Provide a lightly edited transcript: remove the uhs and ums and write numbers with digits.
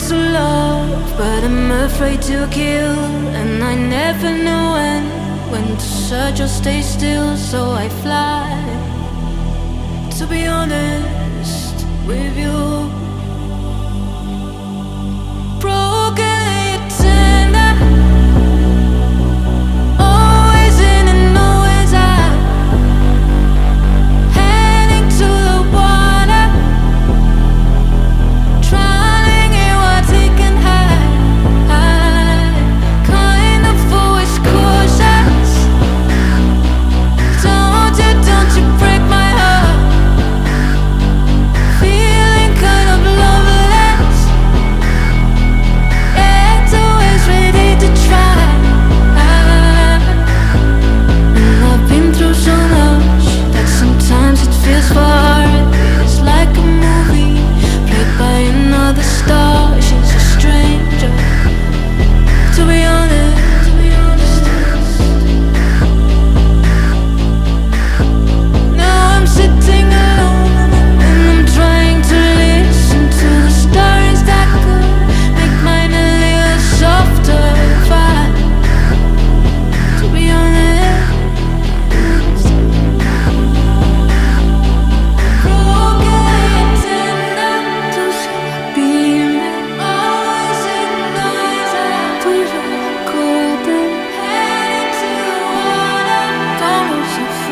to love, but I'm afraid to kill. And I never know when to search or stay still. So I fly, to be honest with you.